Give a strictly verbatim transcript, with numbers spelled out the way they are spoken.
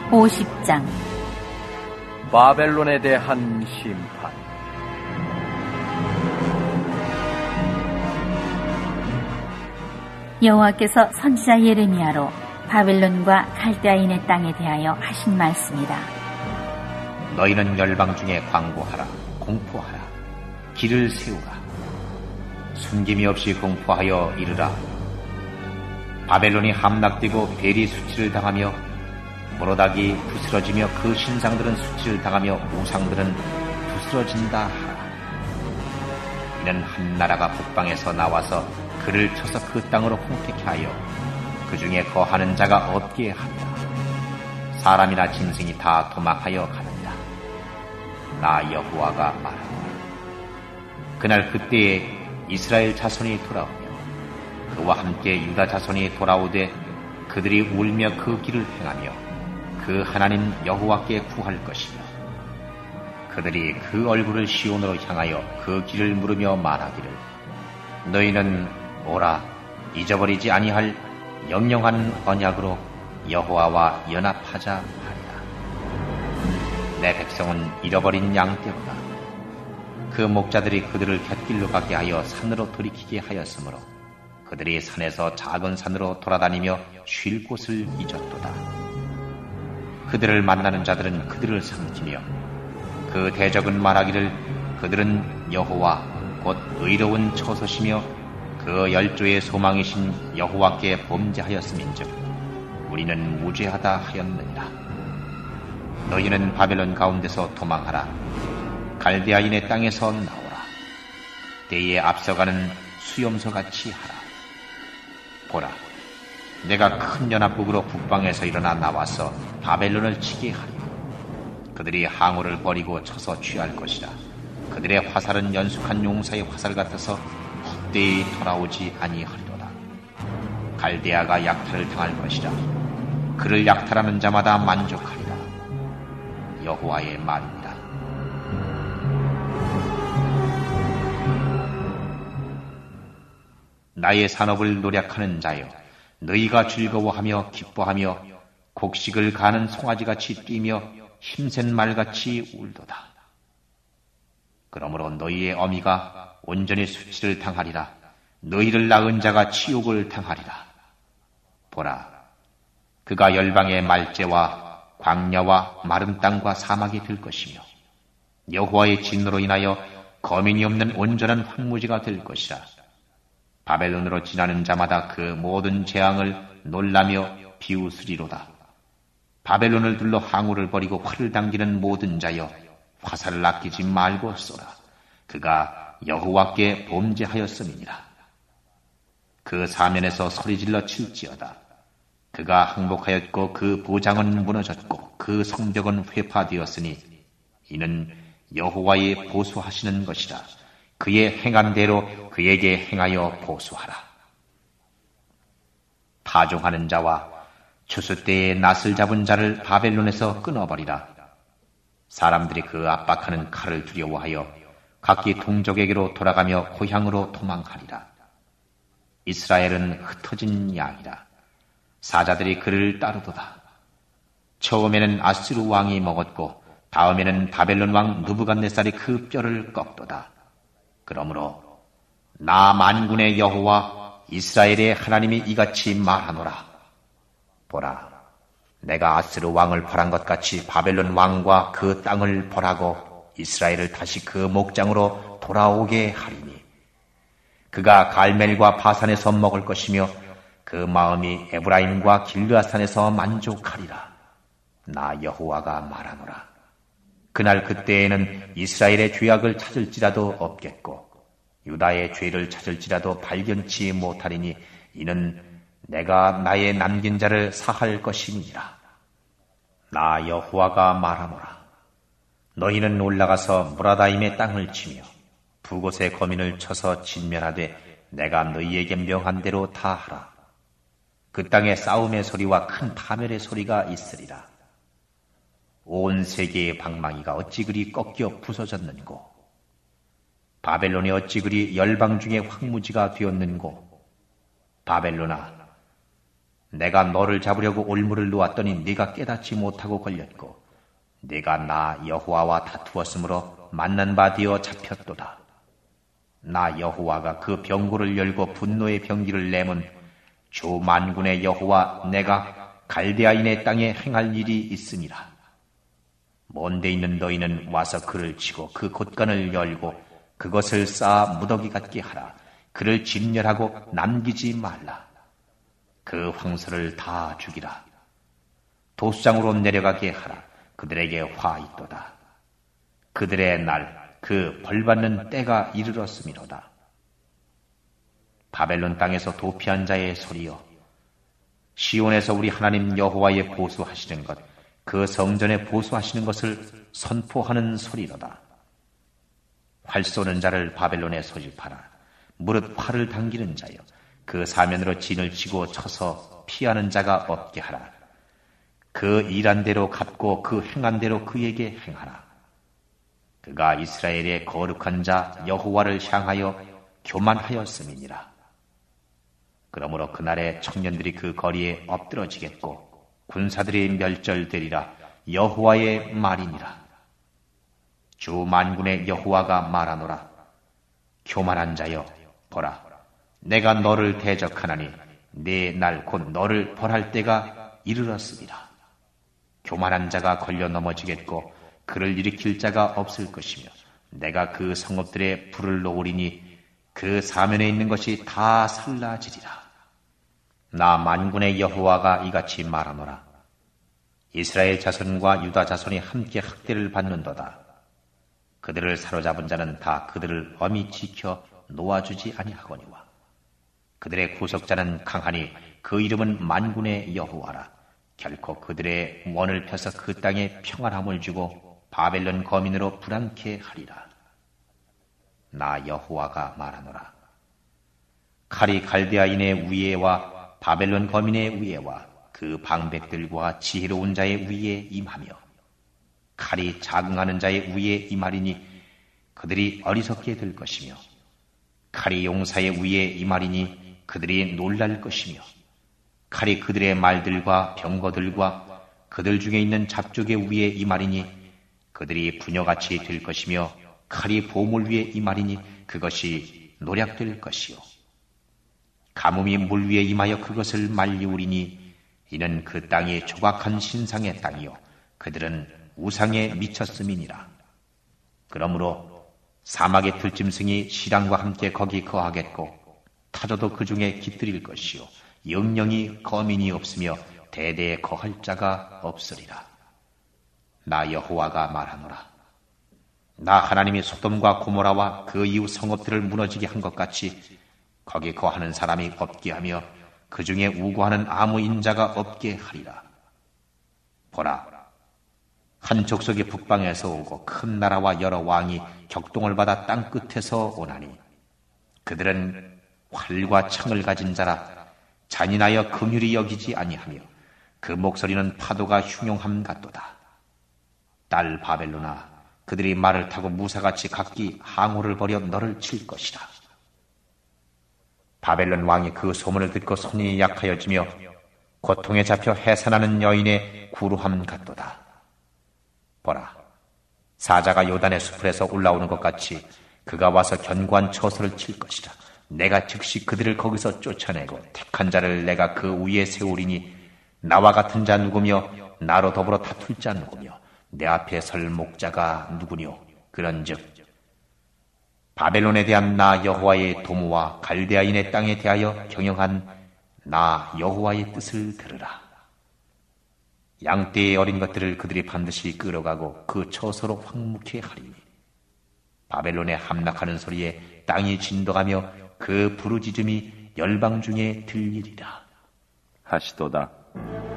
오십 장 바벨론에 대한 심판. 여호와께서 선지자 예레미야로 바벨론과 갈대아인의 땅에 대하여 하신 말씀이라. 너희는 열방 중에 광고하라, 공포하라, 길을 세우라. 숨김이 없이 공포하여 이르라. 바벨론이 함락되고 벨이 수치를 당하며 모로닥이 부스러지며 그 신상들은 수치를 당하며 우상들은 부스러진다 하라. 이는 한 나라가 북방에서 나와서 그를 쳐서 그 땅으로 홍택케 하여 그 중에 거하는 자가 없게 하리라. 사람이나 짐승이 다 도망하여 가느니라. 나 여호와가 말하노라. 그날 그때에 이스라엘 자손이 돌아오며 그와 함께 유다 자손이 돌아오되 그들이 울며 그 길을 행하며 그 하나님 여호와께 구할 것이며 그들이 그 얼굴을 시온으로 향하여 그 길을 물으며 말하기를 너희는 오라 잊어버리지 아니할 영영한 언약으로 여호와와 연합하자 하리라. 내 백성은 잃어버린 양떼로다. 그 목자들이 그들을 갯길로 가게 하여 산으로 돌이키게 하였으므로 그들이 산에서 작은 산으로 돌아다니며 쉴 곳을 잊었도다. 그들을 만나는 자들은 그들을 삼키며 그 대적은 말하기를 그들은 여호와 곧 의로운 처소시며 그 열조의 소망이신 여호와께 범죄하였음인즉 우리는 무죄하다 하였느니라. 너희는 바벨론 가운데서 도망하라. 갈대아인의 땅에서 나오라. 때에 앞서가는 수염소같이 하라. 보라, 내가 큰 연합국으로 북방에서 일어나 나와서 바벨론을 치게 하리요. 그들이 항우를 버리고 쳐서 취할 것이라. 그들의 화살은 연숙한 용사의 화살 같아서 헛되이 돌아오지 아니하리로다. 갈대아가 약탈을 당할 것이라. 그를 약탈하는 자마다 만족하리라. 여호와의 말입니다. 나의 산업을 노력하는 자여, 너희가 즐거워하며 기뻐하며 곡식을 가는 송아지같이 뛰며 힘센 말같이 울도다. 그러므로 너희의 어미가 온전히 수치를 당하리라. 너희를 낳은 자가 치욕을 당하리라. 보라, 그가 열방의 말재와 광야와 마른 땅과 사막이 될 것이며 여호와의 진노로 인하여 거민이 없는 온전한 황무지가 될 것이라. 바벨론으로 지나는 자마다 그 모든 재앙을 놀라며 비웃으리로다. 바벨론을 둘러 항우를 버리고 활을 당기는 모든 자여, 화살을 아끼지 말고 쏘라. 그가 여호와께 범죄하였음이니라. 그 사면에서 소리질러 칠지어다. 그가 항복하였고 그 보장은 무너졌고 그 성벽은 회파되었으니 이는 여호와의 보수하시는 것이라. 그의 행한 대로 그에게 행하여 보수하라. 타종하는 자와 추수 때에 낫을 잡은 자를 바벨론에서 끊어버리라. 사람들이 그 압박하는 칼을 두려워하여 각기 동족에게로 돌아가며 고향으로 도망하리라. 이스라엘은 흩어진 양이라. 사자들이 그를 따르도다. 처음에는 아수르 왕이 먹었고 다음에는 바벨론 왕 느부갓네살이 그 뼈를 꺾도다. 그러므로 나 만군의 여호와 이스라엘의 하나님이 이같이 말하노라. 보라, 내가 아스르 왕을 벌한 것 같이 바벨론 왕과 그 땅을 벌하고 이스라엘을 다시 그 목장으로 돌아오게 하리니 그가 갈멜과 바산에서 먹을 것이며 그 마음이 에브라임과 길르앗산에서 만족하리라. 나 여호와가 말하노라. 그날 그때에는 이스라엘의 죄악을 찾을지라도 없겠고 유다의 죄를 찾을지라도 발견치 못하리니 이는 내가 나의 남긴 자를 사할 것임이니라. 나 여호와가 말하노라. 너희는 올라가서 무라다임의 땅을 치며 두 곳의 거민을 쳐서 진멸하되 내가 너희에게 명한 대로 다 하라. 그 땅에 싸움의 소리와 큰 파멸의 소리가 있으리라. 온 세계의 방망이가 어찌 그리 꺾여 부서졌는고 바벨론이 어찌 그리 열방 중에 황무지가 되었는고 바벨론아, 내가 너를 잡으려고 올무를 놓았더니 네가 깨닫지 못하고 걸렸고 네가 나 여호와와 다투었으므로 만난 바 되어 잡혔도다. 나 여호와가 그 병고를 열고 분노의 병기를 내면 주 만군의 여호와 내가 갈대아인의 땅에 행할 일이 있음이라. 먼데 있는 너희는 와서 그를 치고 그 곳간을 열고 그것을 쌓아 무더기 같게 하라. 그를 진멸하고 남기지 말라. 그 황소를 다 죽이라. 도수장으로 내려가게 하라. 그들에게 화 있도다. 그들의 날, 그 벌받는 때가 이르렀음이로다. 바벨론 땅에서 도피한 자의 소리여, 시온에서 우리 하나님 여호와의 보수하시는 것, 그 성전에 보수하시는 것을 선포하는 소리로다. 활 쏘는 자를 바벨론에 소집하라. 무릇 활을 당기는 자여, 그 사면으로 진을 치고 쳐서 피하는 자가 없게 하라. 그 일한 대로 갚고 그 행한 대로 그에게 행하라. 그가 이스라엘의 거룩한 자 여호와를 향하여 교만하였음이니라. 그러므로 그날에 청년들이 그 거리에 엎드러지겠고 군사들이 멸절되리라. 여호와의 말이니라. 주 만군의 여호와가 말하노라. 교만한 자여, 보라, 내가 너를 대적하나니 네 날 곧 너를 벌할 때가 이르렀습니다. 교만한 자가 걸려 넘어지겠고 그를 일으킬 자가 없을 것이며 내가 그 성읍들에 불을 놓으리니 그 사면에 있는 것이 다 살라지리라. 나 만군의 여호와가 이같이 말하노라. 이스라엘 자손과 유다 자손이 함께 학대를 받는도다. 그들을 사로잡은 자는 다 그들을 엄히 지켜 놓아주지 아니하거니와 그들의 구속자는 강하니 그 이름은 만군의 여호와라. 결코 그들의 원을 펴서 그 땅에 평안함을 주고 바벨론 거민으로 불안케 하리라. 나 여호와가 말하노라. 칼이 갈대아인의 위에와 바벨론 거민의 위에와 그 방백들과 지혜로운 자의 위에 임하며 칼이 자긍하는 자의 위에 임하리니 그들이 어리석게 될 것이며 칼이 용사의 위에 임하리니 그들이 놀랄 것이며 칼이 그들의 말들과 병거들과 그들 중에 있는 잡족의 위에 임하리니 그들이 부녀같이 될 것이며 칼이 보물 위에 임하리니 그것이 노략될 것이요 가뭄이 물 위에 임하여 그것을 말리우리니 이는 그 땅이 조각한 신상의 땅이요 그들은 우상에 미쳤음이니라. 그러므로 사막의 들짐승이 시랑과 함께 거기 거하겠고 타조도 그 중에 깃들일 것이요 영영이 거민이 없으며 대대에 거할 자가 없으리라. 나 여호와가 말하노라. 나 하나님이 소돔과 고모라와 그 이후 성읍들을 무너지게 한 것 같이 거기 거하는 사람이 없게 하며 그 중에 우고하는 아무 인자가 없게 하리라. 보라, 한 족속이 북방에서 오고 큰 나라와 여러 왕이 격동을 받아 땅 끝에서 오나니 그들은 활과 창을 가진 자라. 잔인하여 긍휼히 여기지 아니하며 그 목소리는 파도가 흉용함 같도다. 딸 바벨로나, 그들이 말을 타고 무사같이 각기 항우를 벌여 너를 칠 것이다. 바벨론 왕이 그 소문을 듣고 손이 약하여지며 고통에 잡혀 해산하는 여인의 구루함 같도다. 보라, 사자가 요단의 수풀에서 올라오는 것 같이 그가 와서 견고한 처소를 칠 것이다. 내가 즉시 그들을 거기서 쫓아내고 택한 자를 내가 그 위에 세우리니 나와 같은 자 누구며 나로 더불어 다툴 자 누구며 내 앞에 설 목자가 누구뇨. 그런즉 바벨론에 대한 나 여호와의 도모와 갈대아인의 땅에 대하여 경영한 나 여호와의 뜻을 들으라. 양떼의 어린 것들을 그들이 반드시 끌어가고 그 처소로 황무케 하리니 바벨론에 함락하는 소리에 땅이 진동하며 그 부르짖음이 열방 중에 들리리라 하시도다.